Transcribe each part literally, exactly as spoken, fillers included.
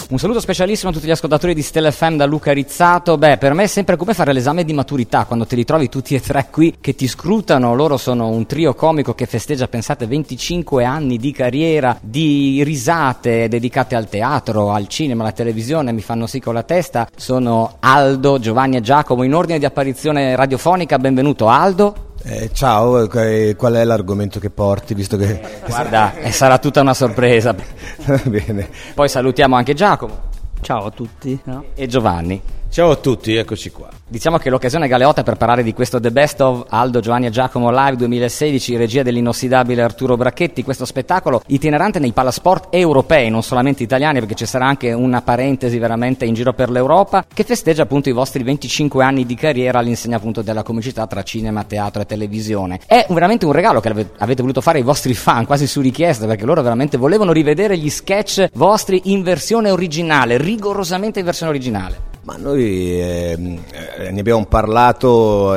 Un saluto specialissimo a tutti gli ascoltatori di Stella F M da Luca Rizzato. Beh, per me è sempre come fare l'esame di maturità quando te li trovi tutti e tre qui che ti scrutano. Loro sono un trio comico che festeggia, pensate, venticinque anni di carriera, di risate dedicate al teatro, al cinema, alla televisione. Mi fanno sì con la testa. Sono Aldo, Giovanni e Giacomo in ordine di apparizione radiofonica. Benvenuto Aldo. Eh, ciao, eh, qual è l'argomento che porti, visto che... Eh, guarda, eh, sarà tutta una sorpresa. Bene. Poi salutiamo anche Giacomo. Ciao a tutti. No? E Giovanni. Ciao a tutti, eccoci qua. Diciamo che l'occasione è galeotta per parlare di questo The Best of Aldo, Giovanni e Giacomo Live duemilasedici, regia dell'inossidabile Arturo Bracchetti, questo spettacolo itinerante nei palasport europei, non solamente italiani, perché ci sarà anche una parentesi veramente in giro per l'Europa, che festeggia appunto i vostri venticinque anni di carriera all'insegna appunto della comicità tra cinema, teatro e televisione. È veramente un regalo che avete voluto fare ai vostri fan, quasi su richiesta, perché loro veramente volevano rivedere gli sketch vostri in versione originale, rigorosamente in versione originale. Ma noi eh, ne abbiamo parlato,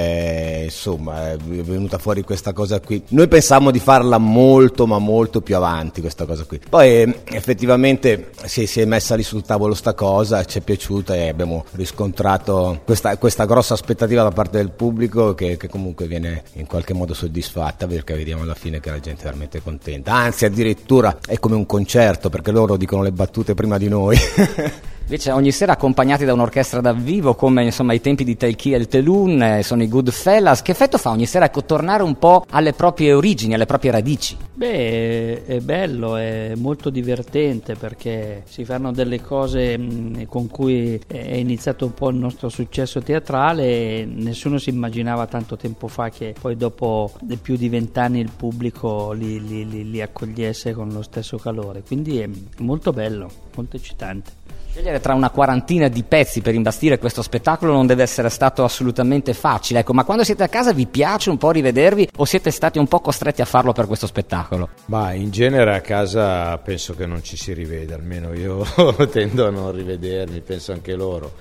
eh, insomma è venuta fuori questa cosa qui. Noi pensavamo di farla molto ma molto più avanti questa cosa qui. Poi eh, effettivamente si, si è messa lì sul tavolo sta cosa, ci è piaciuta e abbiamo riscontrato questa, questa grossa aspettativa da parte del pubblico che, che comunque viene in qualche modo soddisfatta, perché vediamo alla fine che la gente è veramente contenta. Anzi, addirittura è come un concerto, perché loro dicono le battute prima di noi. Invece ogni sera accompagnati da un'orchestra dal vivo, come insomma ai tempi di Telchi e il Telun, eh, sono i Goodfellas. Che effetto fa ogni sera, ecco, tornare un po' alle proprie origini, alle proprie radici? Beh, è bello, è molto divertente, perché si fanno delle cose mh, con cui è iniziato un po' il nostro successo teatrale e nessuno si immaginava tanto tempo fa che poi dopo più di vent'anni il pubblico li, li, li, li accogliesse con lo stesso calore. Quindi è molto bello, molto eccitante. Scegliere tra una quarantina di pezzi per imbastire questo spettacolo non deve essere stato assolutamente facile, ecco, ma quando siete a casa vi piace un po' rivedervi o siete stati un po' costretti a farlo per questo spettacolo? Ma in genere a casa penso che non ci si rivede, almeno io tendo a non rivedermi, penso anche loro.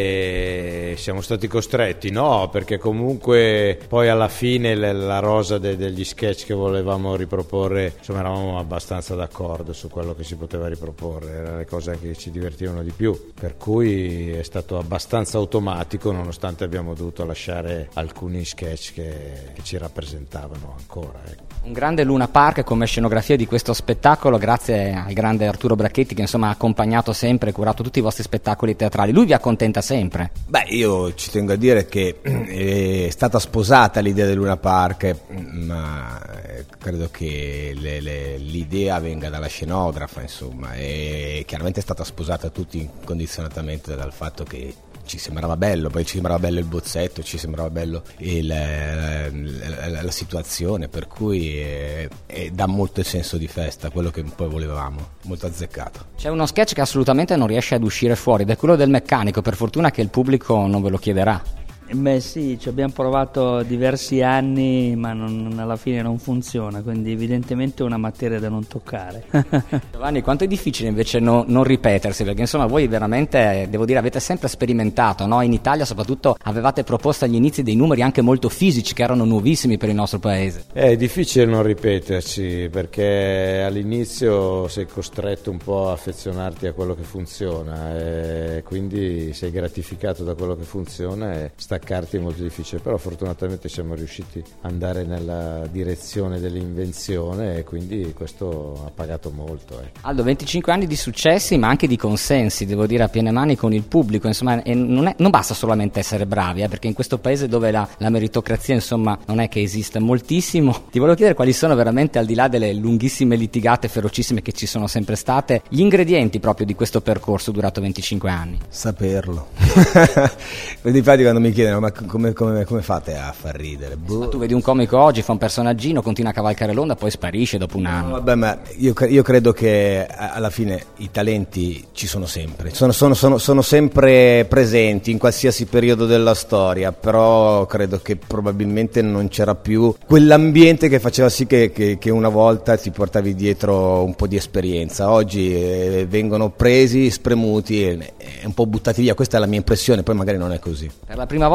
E siamo stati costretti, no, perché comunque poi alla fine la rosa de- degli sketch che volevamo riproporre, insomma eravamo abbastanza d'accordo su quello che si poteva riproporre, erano le cose anche che ci divertivano di più, per cui è stato abbastanza automatico, nonostante abbiamo dovuto lasciare alcuni sketch che, che ci rappresentavano ancora, ecco. Un grande Luna Park come scenografia di questo spettacolo, grazie al grande Arturo Bracchetti che insomma ha accompagnato sempre e curato tutti i vostri spettacoli teatrali. Lui vi accontenta sempre? Beh, io ci tengo a dire che è stata sposata l'idea del Luna Park, ma credo che le, le, l'idea venga dalla scenografa, insomma, e chiaramente è stata sposata tutti incondizionatamente dal fatto che ci sembrava bello, poi ci sembrava bello il bozzetto, ci sembrava bello il, la, la, la situazione, per cui è, è, dà molto il senso di festa, quello che poi volevamo, molto azzeccato. C'è uno sketch che assolutamente non riesce ad uscire fuori, ed è quello del meccanico, per fortuna che il pubblico non ve lo chiederà. Beh sì, ci abbiamo provato diversi anni, ma non, alla fine non funziona, quindi evidentemente è una materia da non toccare. Giovanni, quanto è difficile invece no, non ripetersi, perché insomma voi veramente, devo dire, avete sempre sperimentato, no? In Italia soprattutto avevate proposto agli inizi dei numeri anche molto fisici che erano nuovissimi per il nostro paese. È difficile non ripeterci, perché all'inizio sei costretto un po' a affezionarti a quello che funziona e quindi sei gratificato da quello che funziona e staccarti è molto difficile, però fortunatamente siamo riusciti ad andare nella direzione dell'invenzione e quindi questo ha pagato molto. Eh. Aldo, venticinque anni di successi ma anche di consensi, devo dire, a piene mani con il pubblico, insomma, e non, è, non basta solamente essere bravi, eh, perché in questo paese dove la, la meritocrazia insomma non è che esiste moltissimo. Ti volevo chiedere quali sono veramente, al di là delle lunghissime litigate ferocissime che ci sono sempre state, gli ingredienti proprio di questo percorso durato venticinque anni. Saperlo. Infatti quando mi chiedono ma come, come, come fate a far ridere? Boh. Ma tu vedi un comico oggi, fa un personaggino, continua a cavalcare l'onda, poi sparisce dopo un anno. No, vabbè, ma io, io credo che alla fine i talenti ci sono sempre, sono, sono, sono, sono sempre presenti in qualsiasi periodo della storia, però credo che probabilmente non c'era più quell'ambiente che faceva sì che, che, che una volta ti portavi dietro un po' di esperienza. Oggi eh, vengono presi, spremuti e, e un po' buttati via, questa è la mia impressione, poi magari non è così. Per la prima volta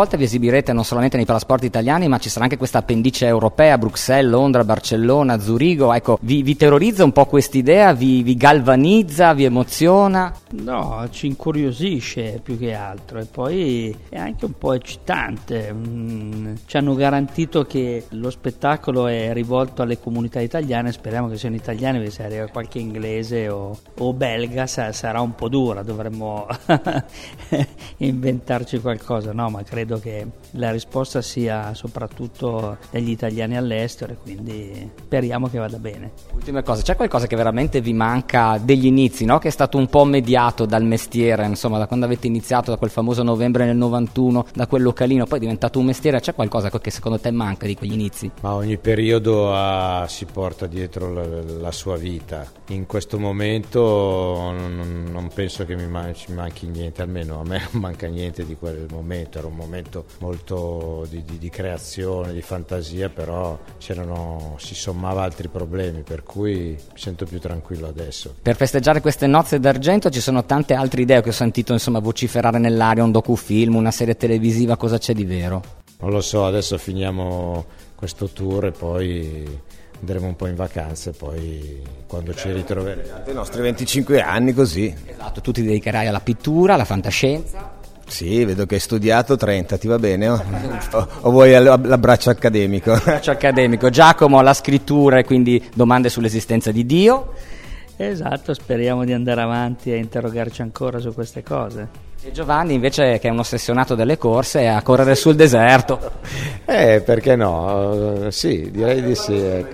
volta vi esibirete non solamente nei palasport italiani, ma ci sarà anche questa appendice europea, Bruxelles, Londra, Barcellona, Zurigo. Ecco, vi, vi terrorizza un po' quest'idea, vi, vi galvanizza, vi emoziona? No, ci incuriosisce più che altro, e poi è anche un po' eccitante. Mm, ci hanno garantito che lo spettacolo è rivolto alle comunità italiane, speriamo che siano italiani, perché se arriva qualche inglese o, o belga sa, sarà un po' dura, dovremmo inventarci qualcosa, no, ma credo che la risposta sia soprattutto degli italiani all'estero, e quindi speriamo che vada bene. Ultima cosa, c'è qualcosa che veramente vi manca degli inizi, no? Che è stato un po' mediato dal mestiere, insomma, da quando avete iniziato, da quel famoso novembre nel novantuno, da quel localino, poi è diventato un mestiere. C'è qualcosa che secondo te manca di quegli inizi? Ma ogni periodo ha, si porta dietro la, la sua vita. In questo momento non, non penso che mi manchi, manchi niente, almeno a me non manca niente di quel momento. Era un momento molto di, di, di creazione, di fantasia, però c'erano, si sommava altri problemi, per cui mi sento più tranquillo adesso. Per festeggiare queste nozze d'argento ci sono tante altre idee che ho sentito, insomma, vociferare nell'aria, un docufilm, una serie televisiva, cosa c'è di vero? Non lo so, adesso finiamo questo tour e poi andremo un po' in vacanze, poi quando ci ritroveremo. I nostri venticinque anni così. Esatto, tu ti dedicherai alla pittura, alla fantascienza. Sì, vedo che hai studiato trenta, ti va bene? O, o vuoi l'abbraccio accademico? L'abbraccio accademico. Giacomo alla scrittura e quindi domande sull'esistenza di Dio. Esatto, speriamo di andare avanti a interrogarci ancora su queste cose. E Giovanni invece, che è un ossessionato delle corse, a correre sul deserto. Eh, perché no? Sì, direi di sì, ecco.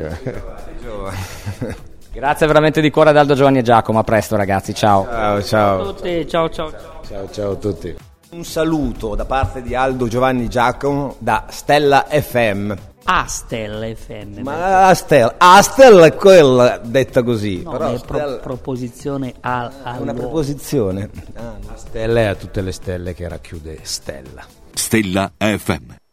Grazie veramente di cuore ad Aldo, Giovanni e Giacomo, a presto ragazzi, ciao. Ciao, ciao. Ciao a tutti, ciao ciao ciao. Ciao, ciao a tutti. Un saluto da parte di Aldo, Giovanni e Giacomo da Stella F M. Astel F M. Ma Astel, Astel è quella detta così. No, però è Stella... pro- proposizione al, al una preposizione. Ah, no. Stella è a tutte le stelle che racchiude Stella. Stella F M.